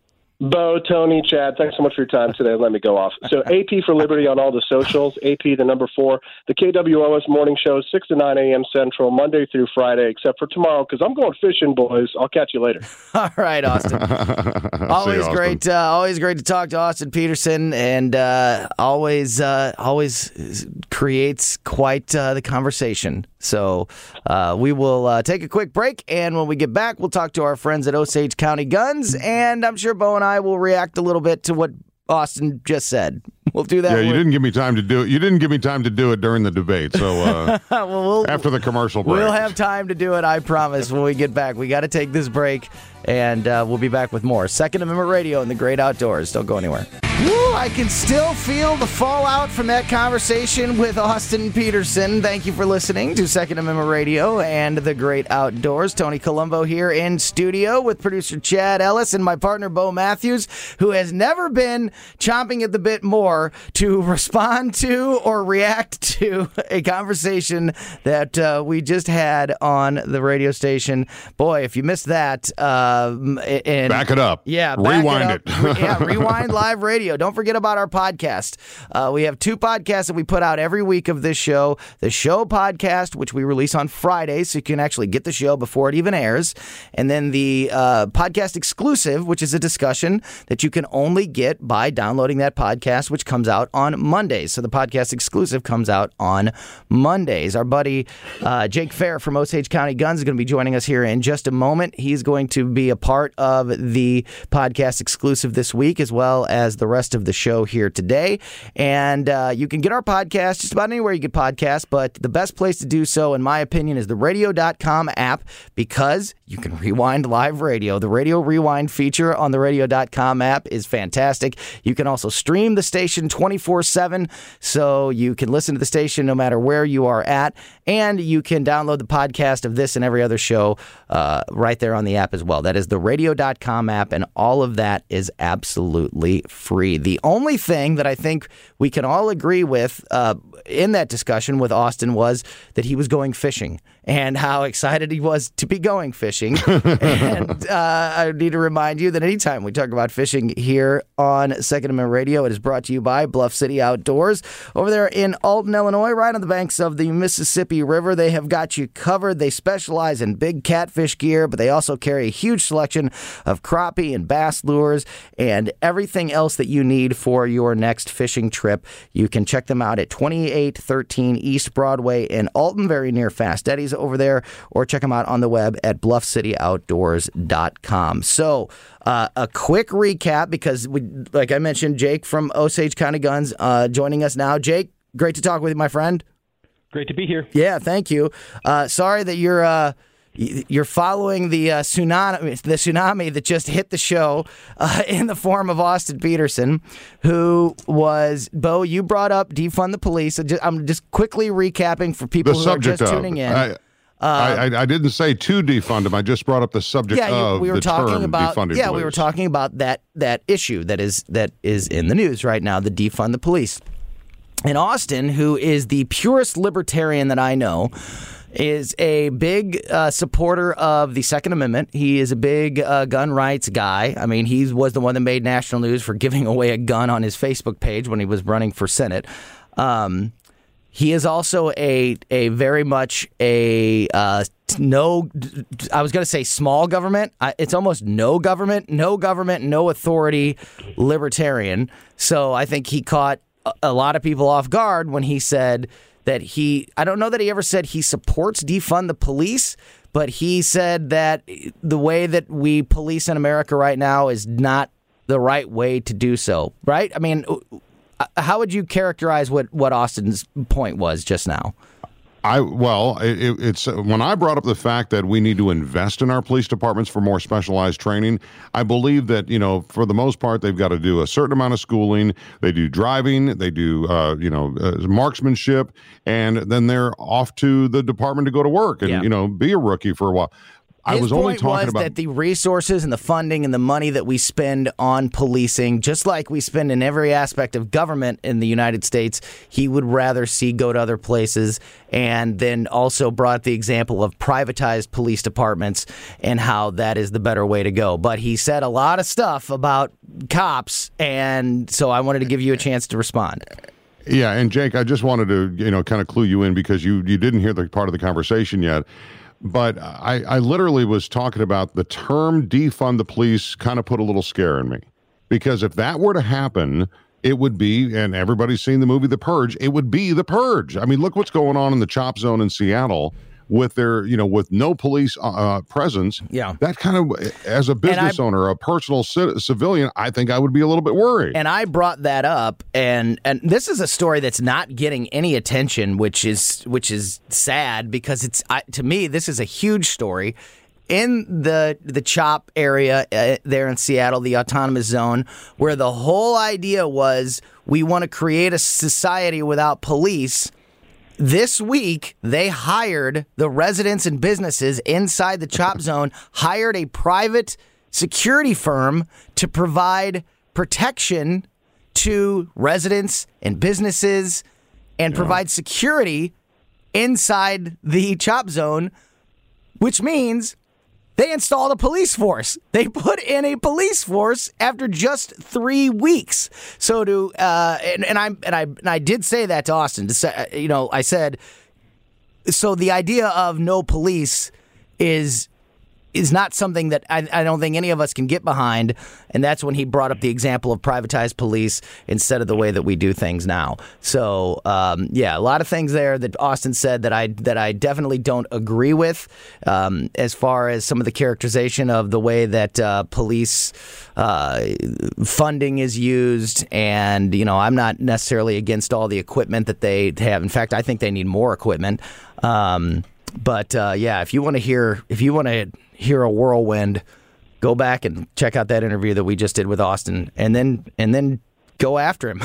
Bo, Tony, Chad, thanks so much for your time today. Let me go off. So A P for Liberty on all the socials, A P the number four, the K W O S morning show, six to nine a.m. Central, Monday through Friday, except for tomorrow, because I'm going fishing, boys. I'll catch you later. All right, Austin. always Austin. great uh, always great to talk to Austin Peterson, and uh, always uh, always creates quite uh, the conversation. So uh, we will uh, take a quick break, and when we get back, we'll talk to our friends at Osage County Guns, and I'm sure Bo and I will react a little bit to what Austin just said. We'll do that. Yeah, you with... didn't give me time to do it. You didn't give me time to do it during the debate. So uh, well, we'll, after the commercial break. We'll have time to do it, I promise, when we get back. We got to take this break, and uh, we'll be back with more Second Amendment Radio in the Great Outdoors. Don't go anywhere. Woo, I can still feel the fallout from that conversation with Austin Peterson. Thank you for listening to Second Amendment Radio and the Great Outdoors. Tony Colombo here in studio with producer Chad Ellis and my partner Bo Matthews, who has never been chomping at the bit more to respond to or react to a conversation that uh, we just had on the radio station. Boy, if you missed that, uh, and back it up. Yeah, rewind it. it. Re- yeah, rewind live radio. Don't forget about our podcast. Uh, we have two podcasts that we put out every week of this show. The show podcast, which we release on Fridays, so you can actually get the show before it even airs. And then the uh, podcast exclusive, which is a discussion that you can only get by downloading that podcast, which comes out on Mondays. So the podcast exclusive comes out on Mondays. Our buddy uh, Jake Fair from Osage County Guns is going to be joining us here in just a moment. He's going to be a part of the podcast exclusive this week, as well as the rest of the show here today. And uh, you can get our podcast just about anywhere you get podcasts, but the best place to do so, in my opinion, is the radio dot com app, because you can rewind live radio. The Radio Rewind feature on the radio dot com app is fantastic. You can also stream the station twenty-four seven, so you can listen to the station no matter where you are at, and you can download the podcast of this and every other show uh, right there on the app as well. That is the radio dot com app, and all of that is absolutely free. The only thing that I think we can all agree with uh, in that discussion with Austin was that he was going fishing and how excited he was to be going fishing. And uh, I need to remind you that anytime we talk about fishing here on Second Amendment Radio, it is brought to you by Bluff City Outdoors. Over there in Alton, Illinois, right on the banks of the Mississippi River, they have got you covered. They specialize in big catfish gear, but they also carry a huge selection of crappie and bass lures and everything else that you need for your next fishing trip. You can check them out at twenty-eight thirteen East Broadway in Alton, very near Fast Eddie's over there, or check them out on the web at bluff city outdoors dot com. So uh, a quick recap, because we, like I mentioned, Jake from Osage County Guns uh, joining us now. Jake, great to talk with you, my friend. Great to be here. Yeah, thank you. Uh, sorry that you're uh, you're following the uh, tsunami, the tsunami that just hit the show uh, in the form of Austin Peterson, who was, Bo, you brought up defund the police. I'm just quickly recapping for people The who are just of, tuning in. I, I, I, I didn't say to defund him. I just brought up the subject yeah, you, of we were the talking term about, defunded Yeah, police. we were talking about that that issue that is that is in the news right now, the defund the police. And Austin, who is the purest libertarian that I know, is a big uh, supporter of the Second Amendment. He is a big uh, gun rights guy. I mean, he was the one that made national news for giving away a gun on his Facebook page when he was running for Senate. Um, he is also a a very much a uh, no, I was going to say small government. I, it's almost no government, no government, no authority libertarian. So I think he caught a, a lot of people off guard when he said that he, I don't know that he ever said he supports defund the police, but he said that the way that we police in America right now is not the right way to do so, right? I mean, how would you characterize what, what Austin's point was just now? I well, it, it's when I brought up the fact that we need to invest in our police departments for more specialized training. I believe that, you know, for the most part, they've got to do a certain amount of schooling. They do driving, they do, uh, you know, uh, marksmanship, and then they're off to the department to go to work and, yeah. you know, be a rookie for a while. I His was only point talking was about that the resources and the funding and the money that we spend on policing, just like we spend in every aspect of government in the United States, he would rather see go to other places, and then also brought the example of privatized police departments and how that is the better way to go. But he said a lot of stuff about cops, and so I wanted to give you a chance to respond. Yeah, and Jake, I just wanted to, you know, kind of clue you in because you you didn't hear the part of the conversation yet. But I, I literally was talking about the term defund the police kind of put a little scare in me. Because if that were to happen, it would be, and everybody's seen the movie The Purge, it would be The Purge. I mean, look what's going on in the Chop Zone in Seattle with their, you know, with no police uh, presence. Yeah. That kind of, as a business I, owner, a personal c- civilian, I think I would be a little bit worried. And I brought that up, and and this is a story that's not getting any attention, which is which is sad because it's I, to me this is a huge story. In the the CHOP area uh, there in Seattle, the autonomous zone, where the whole idea was we want to create a society without police. This week, they hired the residents and businesses inside the CHOP zone, hired a private security firm to provide protection to residents and businesses and yeah. provide security inside the CHOP zone, which means they installed a police force. They put in a police force after just three weeks. So to uh, and, and I and I and I did say that to Austin. To say, you know, I said, so the idea of no police is is not something that I, I don't think any of us can get behind. And that's when he brought up the example of privatized police instead of the way that we do things now. So, um, yeah, a lot of things there that Austin said that I that I definitely don't agree with um, as far as some of the characterization of the way that uh, police uh, funding is used. And, you know, I'm not necessarily against all the equipment that they have. In fact, I think they need more equipment. Um, but, uh, yeah, if you want to hear if you want to hear a whirlwind, go back and check out that interview that we just did with Austin, and then and then go after him.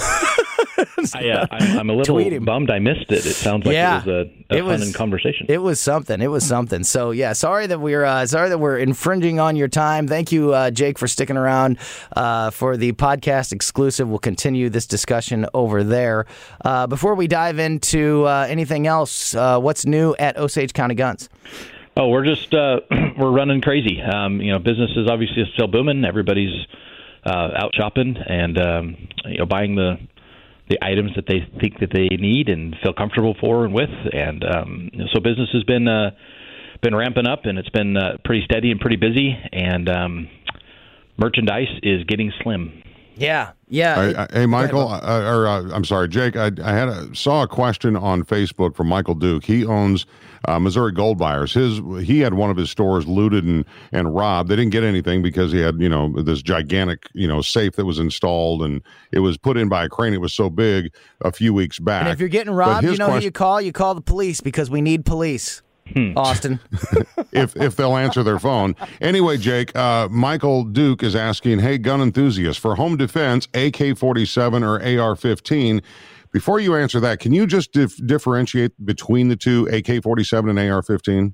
I, uh, I'm, I'm a little bummed I missed it. It sounds like yeah, it was a, a it fun was, conversation. It was something. It was something. So yeah, sorry that we're uh, sorry that we're infringing on your time. Thank you, uh, Jake, for sticking around uh, for the podcast exclusive. We'll continue this discussion over there. Uh, before we dive into uh, anything else, uh, what's new at Osage County Guns? Oh, we're just uh, we're running crazy. Um, you know, business is obviously still booming. Everybody's uh, out shopping and um, you know buying the the items that they think that they need and feel comfortable for and with. And um, so business has been uh, been ramping up, and it's been uh, pretty steady and pretty busy. And um, merchandise is getting slim. Yeah, yeah. I, I, hey, Michael, uh, or uh, I'm sorry, Jake. I, I had a, saw a question on Facebook from Michael Duke. He owns uh, Missouri Gold Buyers. His he had one of his stores looted and and robbed. They didn't get anything because he had you know this gigantic you know safe that was installed and it was put in by a crane. It was so big a few weeks back. And if you're getting robbed, you know question, who you call? You call the police because we need police. Hmm. Austin. if if they'll answer their phone. Anyway, Jake, uh, Michael Duke is asking, hey, gun enthusiasts, for home defense, A K forty-seven or A R fifteen, before you answer that, can you just dif- differentiate between the two, A K forty-seven and A R fifteen?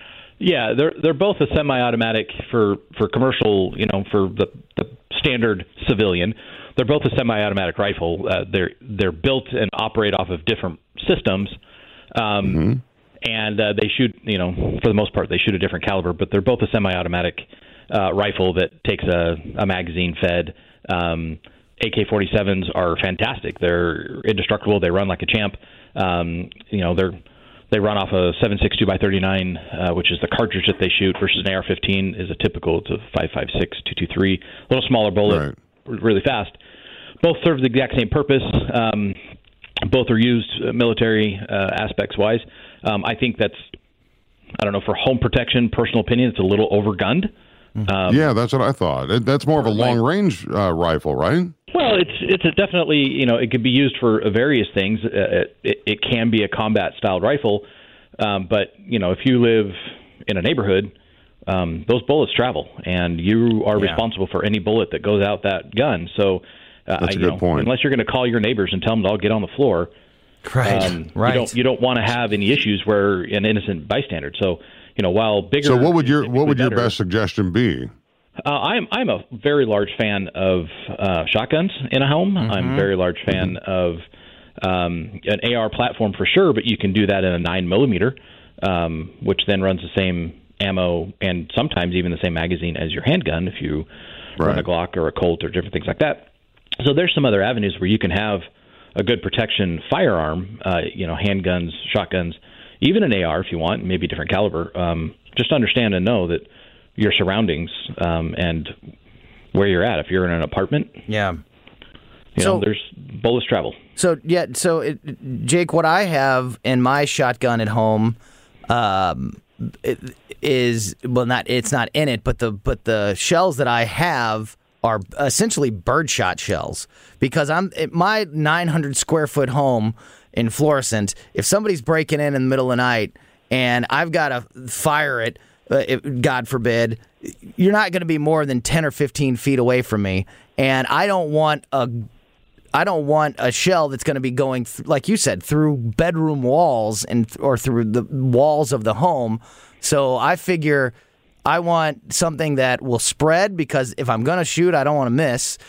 Yeah, they're they're both a semi-automatic for, for commercial, you know, for the, the standard civilian. They're both a semi-automatic rifle. Uh, they're they're built and operate off of different systems. Um mm-hmm. And uh, they shoot, you know, for the most part, they shoot a different caliber, but they're both a semi-automatic uh, rifle that takes a, a magazine-fed. Um, A K forty-sevens are fantastic. They're indestructible. They run like a champ. Um, you know, they're they run off a seven six two by thirty-nine, uh, which is the cartridge that they shoot, versus an A R fifteen is a typical. It's a five five six two two three, a little smaller bullet, right. Really fast. Both serve the exact same purpose. Um, both are used uh, military uh, aspects-wise. Um, I think that's, I don't know, for home protection, personal opinion, it's a little overgunned. Um, yeah, that's what I thought. That's more of a long-range uh, rifle, right? Well, it's it's a definitely, you know, it could be used for various things. Uh, it, it can be a combat-styled rifle, um, but, you know, if you live in a neighborhood, um, those bullets travel, and you are yeah. responsible for any bullet that goes out that gun. So, uh, that's a you good know, point. Unless you're going to call your neighbors and tell them to all get on the floor, right? Um, right. You don't you don't want to have any issues where an innocent bystander. So, you know, while bigger. So what would your what would your better, best suggestion be? Uh, I'm I'm a very large fan of uh, shotguns in a home. Mm-hmm. I'm a very large fan mm-hmm. of um, an A R platform for sure, but you can do that in a nine millimeter, um, which then runs the same ammo and sometimes even the same magazine as your handgun if you right. run a Glock or a Colt or different things like that. So there's some other avenues where you can have a good protection firearm, uh, you know, handguns, shotguns, even an A R if you want, maybe different caliber. Um, just understand and know that your surroundings um, and where you're at. If you're in an apartment, yeah, you so, know, there's bullets travel. So yeah, so it, Jake, what I have in my shotgun at home um, it, is well, not it's not in it, but the but the shells that I have are essentially birdshot shells because I'm at my nine hundred square foot home in Florissant. If somebody's breaking in in the middle of the night and I've got to fire it. Uh, it, God forbid, you're not going to be more than ten or fifteen feet away from me, and I don't want a, I don't want a shell that's going to be going, th- like you said, through bedroom walls and or through the walls of the home. So I figure I want something that will spread because if I'm going to shoot, I don't want to miss,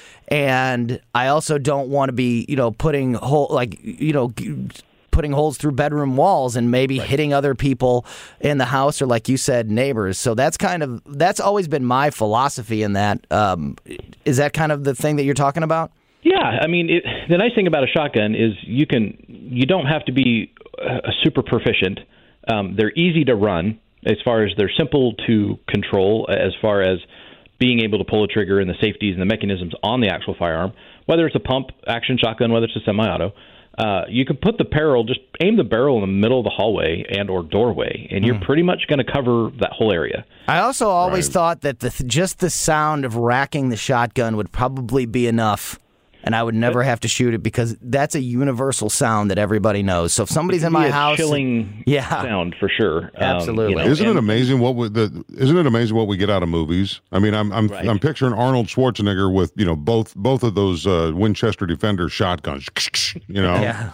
and I also don't want to be, you know, putting whole like you know. putting holes through bedroom walls and maybe right. hitting other people in the house or, like you said, neighbors. So that's kind of that's always been my philosophy in that. Um, is that kind of the thing that you're talking about? Yeah, I mean, it, the nice thing about a shotgun is you can you don't have to be a super proficient. Um, they're easy to run as far as they're simple to control as far as being able to pull a trigger and the safeties and the mechanisms on the actual firearm, whether it's a pump action shotgun, whether it's a semi-auto. Uh, you can put the barrel, just aim the barrel in the middle of the hallway and or doorway, and you're mm. pretty much going to cover that whole area. I also always right. thought that the, just the sound of racking the shotgun would probably be enough, and I would never have to shoot it because that's a universal sound that everybody knows. So if somebody's in my a house, chilling yeah. sound for sure. Absolutely. Um, you know, isn't and, it amazing what we, the isn't it amazing what we get out of movies? I mean, I'm I'm right. I'm picturing Arnold Schwarzenegger with you know both both of those uh, Winchester Defender shotguns. You know. Yeah.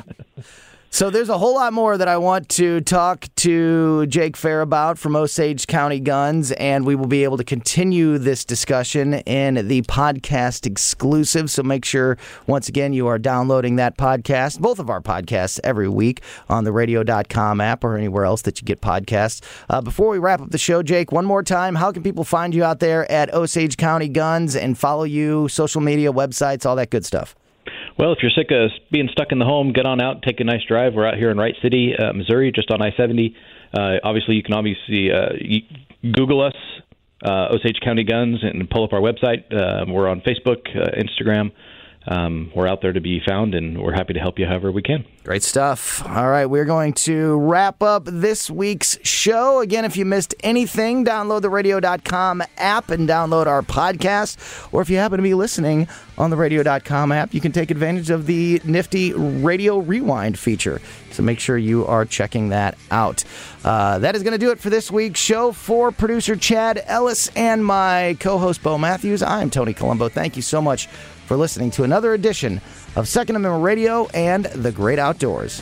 So there's a whole lot more that I want to talk to Jake Fair about from Osage County Guns, and we will be able to continue this discussion in the podcast exclusive. So make sure, once again, you are downloading that podcast, both of our podcasts, every week on the radio dot com app or anywhere else that you get podcasts. Uh, before we wrap up the show, Jake, one more time, how can people find you out there at Osage County Guns and follow you, social media, websites, all that good stuff? Well, if you're sick of being stuck in the home, get on out, take a nice drive. We're out here in Wright City, uh, Missouri, just on I seventy. Uh, obviously, you can obviously uh, Google us, uh, Osage County Guns, and pull up our website. Uh, we're on Facebook, uh, Instagram. Um, we're out there to be found, and we're happy to help you however we can. Great stuff. All right, we're going to wrap up this week's show. Again, if you missed anything, download the radio dot com app and download our podcast. Or if you happen to be listening on the radio dot com app, you can take advantage of the nifty Radio Rewind feature. So make sure you are checking that out. Uh, that is going to do it for this week's show. For producer Chad Ellis and my co-host Bo Matthews, I'm Tony Colombo. Thank you so much for listening to another edition of Second Amendment Radio and the Great Outdoors.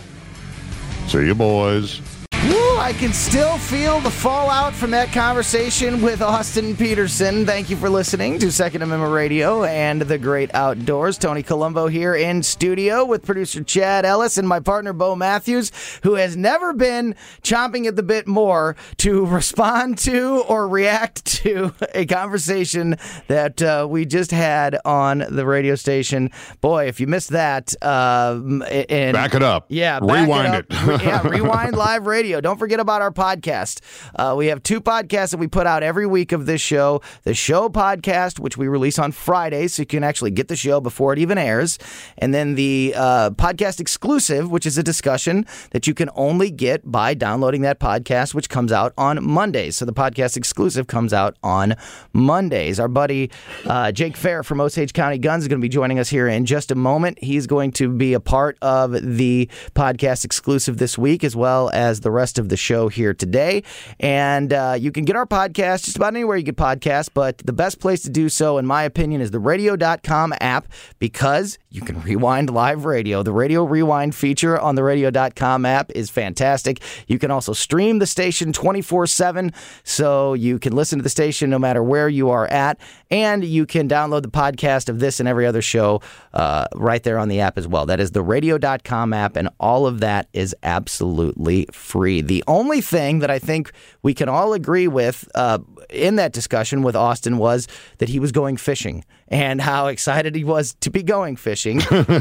See you, boys. Woo, I can still feel the fallout from that conversation with Austin Peterson. Thank you for listening to Second Amendment Radio and the Great Outdoors. Tony Colombo here in studio with producer Chad Ellis and my partner Bo Matthews, who has never been chomping at the bit more to respond to or react to a conversation that uh, we just had on the radio station. Boy, if you missed that, uh, and back it up. Yeah, rewind it. it. Re- yeah, rewind live radio. Don't forget about our podcast. Uh, we have two podcasts that we put out every week of this show. The show podcast, which we release on Fridays, so you can actually get the show before it even airs. And then the uh, podcast exclusive, which is a discussion that you can only get by downloading that podcast, which comes out on Mondays. So the podcast exclusive comes out on Mondays. Our buddy uh, Jake Fair from Osage County Guns is going to be joining us here in just a moment. He's going to be a part of the podcast exclusive this week, as well as the rest of the show here today. And uh, you can get our podcast just about anywhere you get podcasts, but the best place to do so, in my opinion, is the radio dot com app, because you can rewind live radio. The Radio Rewind feature on the radio dot com app is fantastic. You can also stream the station twenty-four seven, so you can listen to the station no matter where you are at, and you can download the podcast of this and every other show uh, right there on the app as well. That is the radio dot com app, and all of that is absolutely free. The only thing that I think we can all agree with uh, in that discussion with Austin was that he was going fishing and how excited he was to be going fishing.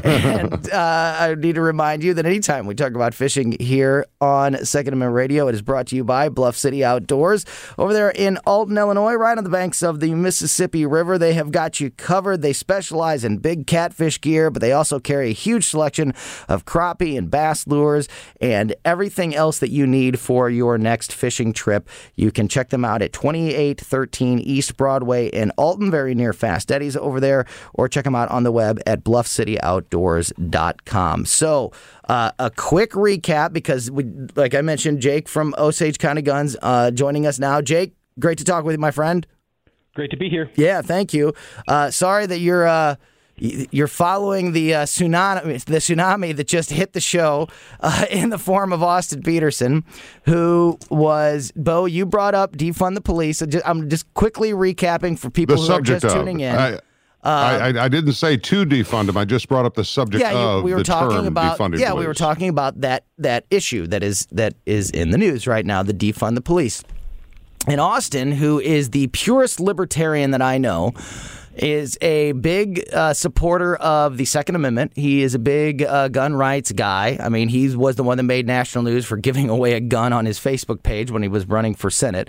and uh, I need to remind you that anytime we talk about fishing here on Second Amendment Radio, it is brought to you by Bluff City Outdoors. Over there in Alton, Illinois, right on the banks of the Mississippi River, they have got you covered. They specialize in big catfish gear, but they also carry a huge selection of crappie and bass lures and everything else that you need for your next fishing trip. You can check them out at twenty-eight thirteen East Broadway in Alton, very near Fast Eddie's over there, or check them out on the web at bluff city outdoors dot com. So, uh, a quick recap, because, we, like I mentioned, Jake from Osage County Guns uh, joining us now. Jake, great to talk with you, my friend. Great to be here. Yeah, thank you. Uh, sorry that you're uh, you're following the uh, tsunami, the tsunami that just hit the show uh, in the form of Austin Peterson, who was, Bo, you brought up defund the police. I'm just quickly recapping for people the who are just of, tuning in. I, Uh, I, I didn't say to defund them. I just brought up the subject yeah, you, of we were the talking term about, defunded Yeah, police. we were talking about that that issue that is that is in the news right now, the defund the police. And Austin, who is the purest libertarian that I know, is a big uh, supporter of the Second Amendment. He is a big uh, gun rights guy. I mean, he was the one that made national news for giving away a gun on his Facebook page when he was running for Senate.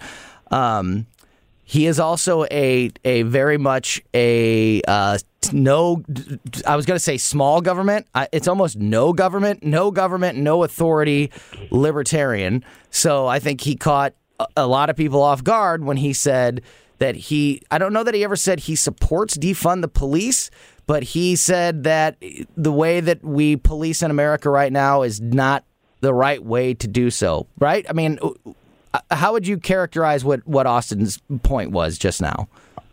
Um He is also a a very much a uh, no, I was going to say small government. It's almost no government, no government, no authority libertarian. So I think he caught a lot of people off guard when he said that he, I don't know that he ever said he supports defund the police, but he said that the way that we police in America right now is not the right way to do so, right? I mean, how would you characterize what, what Austin's point was just now?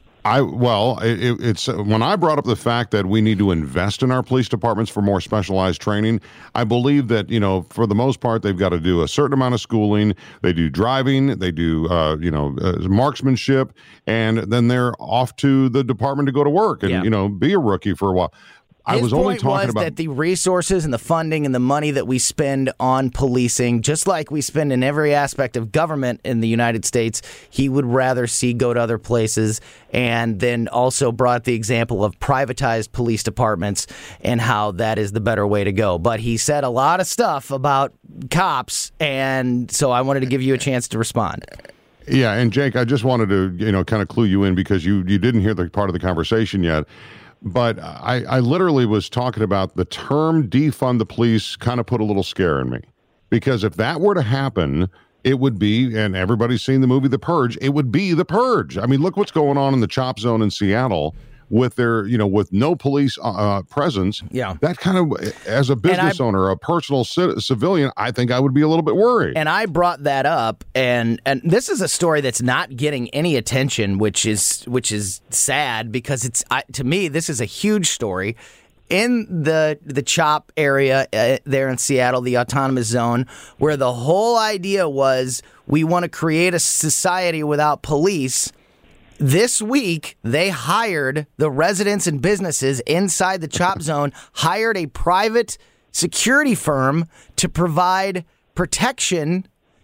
I well, it, it's when I brought up the fact that we need to invest in our police departments for more specialized training. I believe that, you know, for the most part, they've got to do a certain amount of schooling. They do driving, they do, uh, you know, uh, marksmanship, and then they're off to the department to go to work and, yeah. you know, be a rookie for a while. I His was only point talking was about that the resources and the funding and the money that we spend on policing, just like we spend in every aspect of government in the United States, he would rather see go to other places, and then also brought the example of privatized police departments and how that is the better way to go. But he said a lot of stuff about cops, and so I wanted to give you a chance to respond. Yeah, and Jake, I just wanted to, you know, kind of clue you in because you, you didn't hear the part of the conversation yet. But I, I literally was talking about the term defund the police kind of put a little scare in me. Because if that were to happen, it would be, and everybody's seen the movie The Purge, it would be The Purge. I mean, look what's going on in the Chop Zone in Seattle with their, you know, with no police uh, presence. Yeah. That kind of, as a business I, owner, a personal c- civilian, I think I would be a little bit worried. And I brought that up, and and this is a story that's not getting any attention, which is which is sad because it's I, to me this is a huge story. In the the CHOP area uh, there in Seattle, the autonomous zone, where the whole idea was we want to create a society without police. This week, they hired the residents and businesses inside the CHOP zone, hired a private security firm to provide protection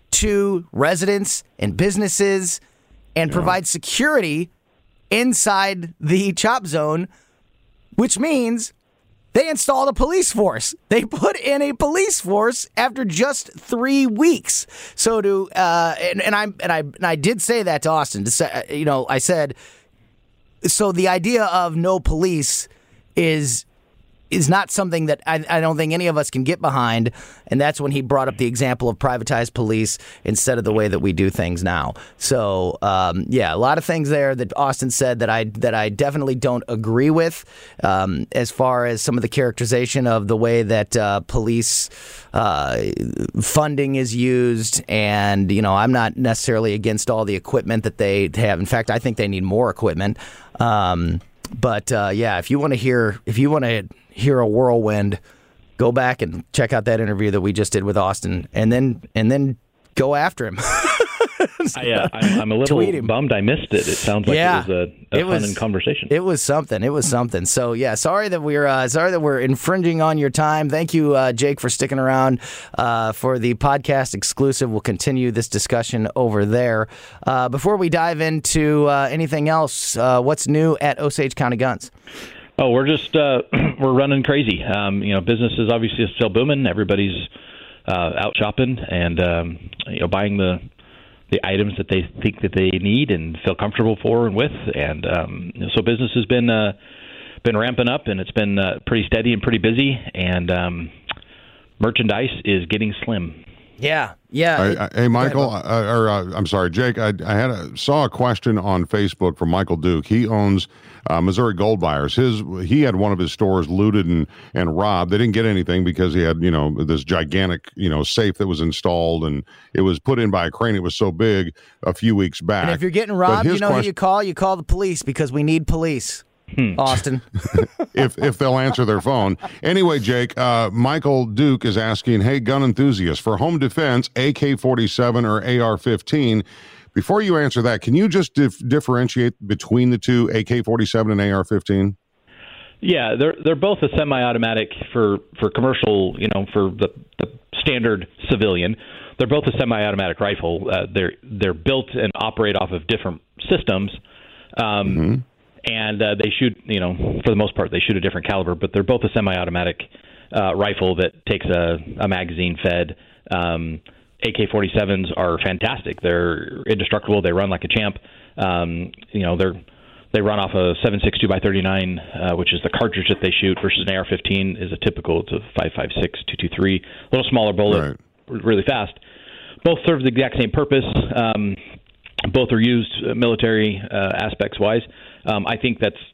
to residents and businesses and yeah. provide security inside the CHOP zone, which means they installed a police force. They put in a police force after just three weeks. So to uh, and, and I and I and I did say that to Austin. To say, you know, I said, so the idea of no police is is not something that I, I don't think any of us can get behind, and that's when he brought up the example of privatized police instead of the way that we do things now. So, um, yeah, a lot of things there that Austin said that I that I definitely don't agree with, um, as far as some of the characterization of the way that uh, police uh, funding is used, and, you know, I'm not necessarily against all the equipment that they have. In fact, I think they need more equipment. Um, but, uh, yeah, if you want to hear, if you want to hear a whirlwind, go back and check out that interview that we just did with Austin, and then and then go after him. I, uh, I'm, I'm a little bummed I missed it. It sounds like yeah, it was a, a it fun was, conversation. It was something. It was something. So yeah, sorry that we're uh, sorry that we're infringing on your time. Thank you, uh, Jake, for sticking around uh, for the podcast exclusive. We'll continue this discussion over there. Uh, before we dive into uh, anything else, uh, what's new at Osage County Guns? Oh, we're just uh, we're running crazy. Um, you know, business is obviously still booming. Everybody's uh, out shopping and um, you know buying the the items that they think that they need and feel comfortable for and with. And um, so business has been uh, been ramping up, and it's been uh, pretty steady and pretty busy. And um, merchandise is getting slim. Yeah, yeah. I, I, hey, Michael, uh, or uh, I'm sorry, Jake. I, I had a, saw a question on Facebook from Michael Duke. He owns uh, Missouri Gold Buyers. His he had one of his stores looted and and robbed. They didn't get anything because he had you know this gigantic you know safe that was installed, and it was put in by a crane. It was so big a few weeks back. And if you're getting robbed, you know question, who you call? You call the police, because we need police. Hmm. Austin. if if they'll answer their phone. Anyway, Jake, uh, Michael Duke is asking, hey, gun enthusiasts, for home defense, A K forty-seven or A R fifteen, before you answer that, can you just dif- differentiate between the two, A K forty-seven and A R fifteen? Yeah, they're they're both a semi-automatic for, for commercial, you know, for the, the standard civilian. They're both a semi-automatic rifle. Uh, they're they're built and operate off of different systems. Um, mm-hmm. And uh, they shoot, you know, for the most part, they shoot a different caliber, but they're both a semi-automatic uh, rifle that takes a, a magazine-fed. Um, A K forty-sevens are fantastic. They're indestructible. They run like a champ. Um, you know, they're they run off a seven six two by thirty-nine, uh, which is the cartridge that they shoot, versus an A R fifteen is a typical. It's a five five six two two three, a little smaller bullet, right. Really fast. Both serve the exact same purpose. Um, both are used military uh, aspects-wise. Um, I think that's,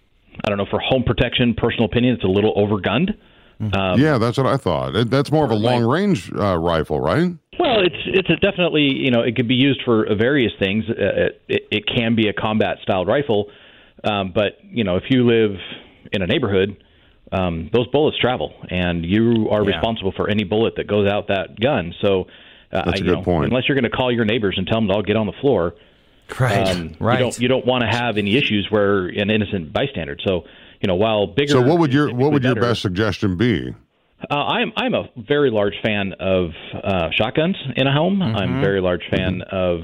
I don't know, for home protection, personal opinion, it's a little overgunned. Um, yeah, that's what I thought. That's more of a long-range uh, rifle, right? Well, it's it's a definitely, you know, it could be used for various things. Uh, it, it can be a combat-styled rifle, um, but, you know, if you live in a neighborhood, um, those bullets travel, and you are yeah. responsible for any bullet that goes out that gun. So, uh, that's a you good know, point. Unless you're going to call your neighbors and tell them to all get on the floor, right? Um, right. You don't you don't want to have any issues where an innocent bystander. So, you know, while bigger. So, what would your what would your better, best suggestion be? Uh, I'm I'm a very large fan of uh, shotguns in a home. Mm-hmm. I'm a very large fan mm-hmm. of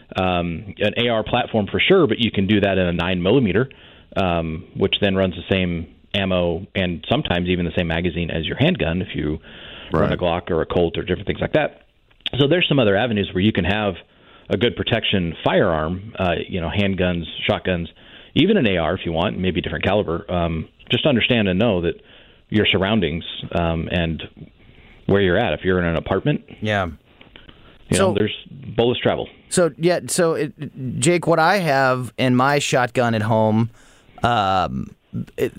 um, an A R platform for sure, but you can do that in a nine millimeter, um, which then runs the same ammo and sometimes even the same magazine as your handgun if you right. run a Glock or a Colt or different things like that. So there's some other avenues where you can have a good protection firearm, uh, you know, handguns, shotguns, even an A R if you want, maybe different caliber. Um, just understand and know that your surroundings um, and where you're at. If you're in an apartment, yeah, you so, know, there's bullets travel. So yeah, so it, Jake, what I have in my shotgun at home um, it,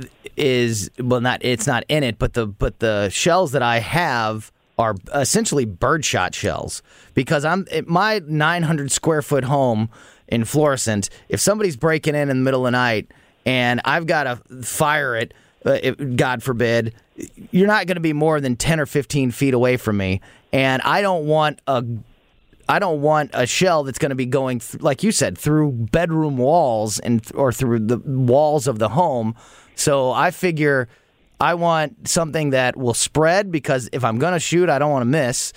is well, not it's not in it, but the but the shells that I have are essentially birdshot shells, because I'm at my nine hundred square foot home in Florissant. If somebody's breaking in in the middle of the night and I've got to fire it, uh, it, God forbid, you're not going to be more than ten or fifteen feet away from me, and I don't want a I don't want a shell that's going to be going, th- like you said, through bedroom walls and or through the walls of the home. So I figure I want something that will spread, because if I'm going to shoot, I don't want to miss.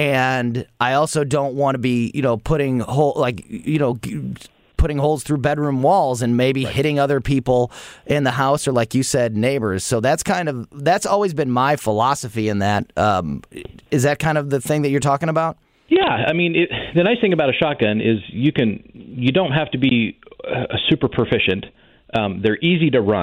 And I also don't want to be, you know, putting hole like, you know, putting holes through bedroom walls and maybe right. hitting other people in the house, or, like you said, neighbors. So that's kind of, that's always been my philosophy in that. Um, is that kind of the thing that you're talking about? Yeah. I mean, it, the nice thing about a shotgun is you can, you don't have to be uh, super proficient. Um, they're easy to run.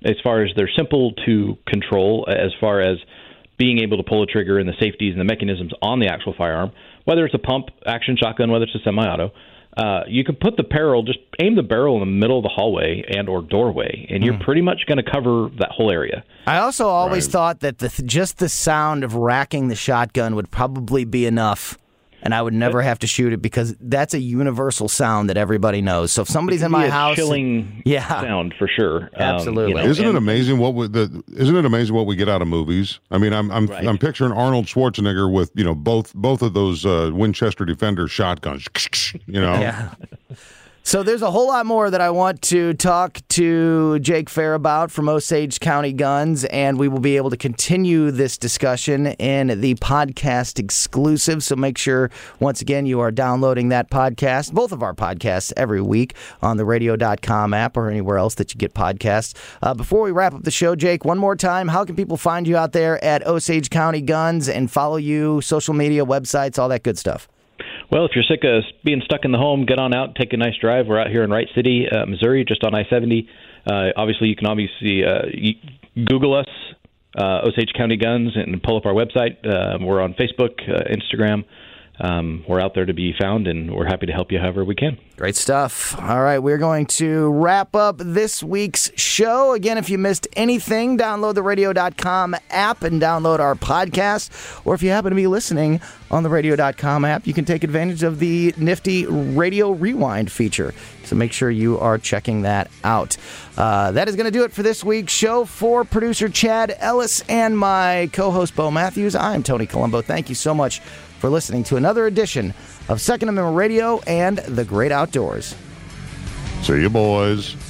as far as they're simple to control, as far as being able to pull a trigger and the safeties and the mechanisms on the actual firearm, whether it's a pump action shotgun, whether it's a semi-auto. Uh, you can put the barrel, just aim the barrel in the middle of the hallway and or doorway, and you're mm. pretty much going to cover that whole area. I also always right. thought that the just the sound of racking the shotgun would probably be enough, and I would never have to shoot it because that's a universal sound that everybody knows. So if somebody's in my a house, chilling yeah. sound for sure. Absolutely. Um, you know, isn't and, it amazing what we, the isn't it amazing what we get out of movies? I mean, I'm I'm right. I'm picturing Arnold Schwarzenegger with you know both both of those uh, Winchester Defender shotguns. You know. Yeah. So there's a whole lot more that I want to talk to Jake Fair about from Osage County Guns, and we will be able to continue this discussion in the podcast exclusive. So make sure, once again, you are downloading that podcast, both of our podcasts, every week on the radio dot com app or anywhere else that you get podcasts. Uh, before we wrap up the show, Jake, one more time, how can people find you out there at Osage County Guns and follow you, social media, websites, all that good stuff? Well, if you're sick of being stuck in the home, get on out, take a nice drive. We're out here in Wright City, uh, Missouri, just on I seventy. Uh, obviously, you can obviously uh, Google us, uh, Osage County Guns, and pull up our website. Uh, we're on Facebook, uh, Instagram. Um, we're out there to be found, and we're happy to help you however we can. Great stuff. All right, we're going to wrap up this week's show. Again, if you missed anything, download the radio dot com app and download our podcast. Or if you happen to be listening on the radio dot com app, you can take advantage of the nifty Radio Rewind feature. So make sure you are checking that out. Uh, that is going to do it for this week's show. For producer Chad Ellis and my co-host Bo Matthews, I'm Tony Colombo. Thank you so much for listening to another edition of Second Amendment Radio and the Great Outdoors. See you, boys.